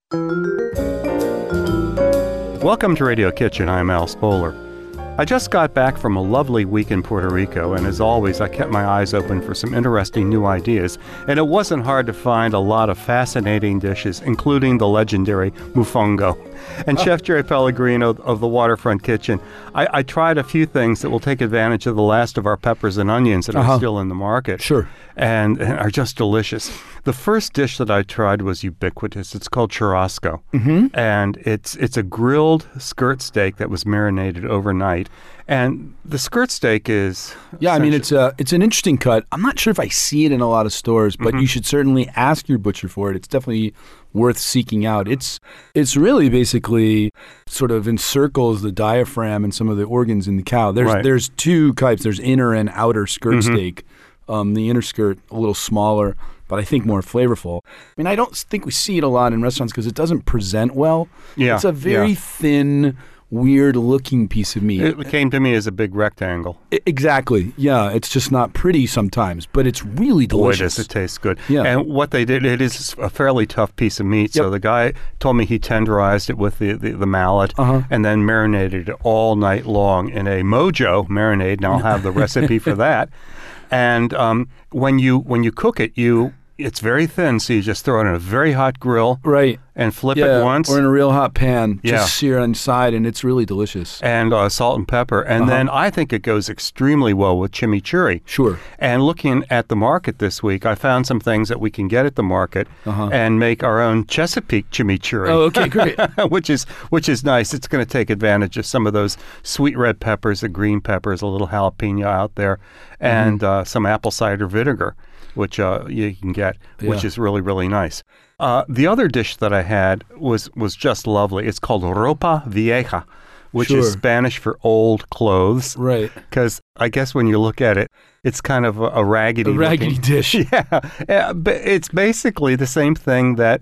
Welcome to Radio Kitchen. I'm Al Spoler. I just got back from a lovely week in Puerto Rico, and as always, I kept my eyes open for some interesting new ideas, and it wasn't hard to find a lot of fascinating dishes, including the legendary mofongo. And Chef Jerry Pellegrino of the Waterfront Kitchen, I tried a few things that will take advantage of the last of our peppers and onions that are still in the market. Sure. And are just delicious. The first dish that I tried was ubiquitous. It's called churrasco. And it's a grilled skirt steak that was marinated overnight. And the skirt steak is... Yeah, I mean, it's an interesting cut. I'm not sure if I see it in a lot of stores, but you should certainly ask your butcher for it. It's definitely worth seeking out. It's really basically sort of encircles the diaphragm and some of the organs in the cow. There's two types. There's inner and outer skirt steak. The inner skirt, a little smaller, but I think more flavorful. I mean, I don't think we see it a lot in restaurants because it doesn't present well. Yeah, it's a very thin, weird-looking piece of meat. It came to me as a big rectangle. Exactly. Yeah, it's just not pretty sometimes, but it's really delicious. Boy, does it taste good. Yeah. And what they did, it is a fairly tough piece of meat. So the guy told me he tenderized it with the mallet and then marinated it all night long in a Mojo marinade, and I'll have the recipe for that. And when you cook it, it's very thin, so you just throw it in a very hot grill, right, and flip it once, or in a real hot pan, just sear inside, and it's really delicious. And salt and pepper, and then I think it goes extremely well with chimichurri. Sure. And looking at the market this week, I found some things that we can get at the market and make our own Chesapeake chimichurri. Oh, okay, great. which is nice. It's going to take advantage of some of those sweet red peppers, the green peppers, a little jalapeno out there, and some apple cider vinegar, which you can get, which is really, really nice. The other dish that I had was just lovely. It's called ropa vieja, which is Spanish for old clothes. Right. Because I guess when you look at it, it's kind of a raggedy dish. Yeah. But it's basically the same thing that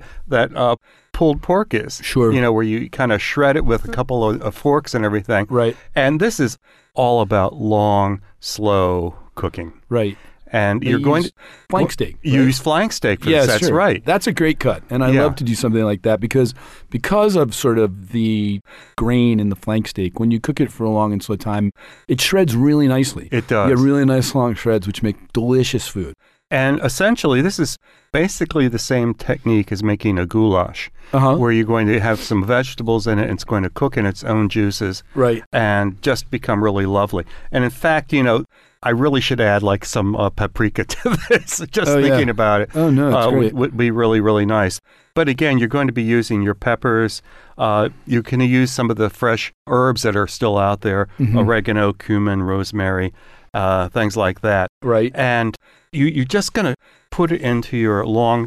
pulled pork is. Sure. You know, where you kind of shred it with a couple of forks and everything. Right. And this is all about long, slow cooking. Right. And you're going to flank steak. You use flank steak for this. That's right. That's a great cut, and I love to do something like that because of sort of the grain in the flank steak. When you cook it for a long and slow time, it shreds really nicely. It does. You get really nice long shreds, which make delicious food. And essentially, this is basically the same technique as making a goulash, where you're going to have some vegetables in it, and it's going to cook in its own juices, right, and just become really lovely. And in fact, I really should add like some paprika to this. Just thinking about it. Oh, no, it's great. Would be really, really nice. But again, you're going to be using your peppers. You can use some of the fresh herbs that are still out there, oregano, cumin, rosemary, things like that. Right. And you're just going to put it into your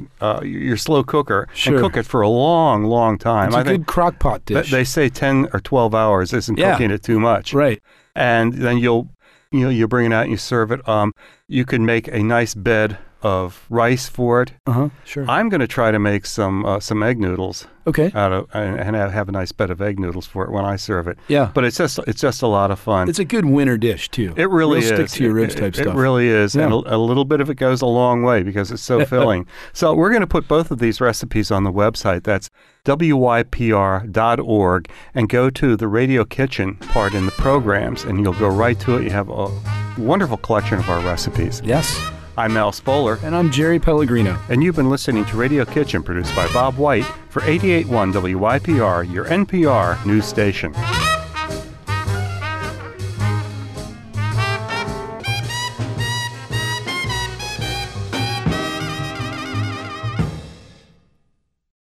your slow cooker and cook it for a long, long time. It's a good crock pot dish. They say 10 or 12 hours isn't cooking it too much. Right. And then you bring it out and you serve it. You can make a nice bed of rice for it. Sure. I'm going to try to make some egg noodles. Okay. And have a nice bed of egg noodles for it when I serve it. Yeah. But it's just a lot of fun. It's a good winter dish too. It really is. Stick to your ribs type stuff. It really is. Yeah. And a little bit of it goes a long way because it's so filling. So we're going to put both of these recipes on the website. That's wypr.org, and go to the Radio Kitchen part in the programs, and you'll go right to it. You have a wonderful collection of our recipes. Yes. I'm Al Spoler. And I'm Jerry Pellegrino. And you've been listening to Radio Kitchen, produced by Bob White for 88.1 WYPR, your NPR news station.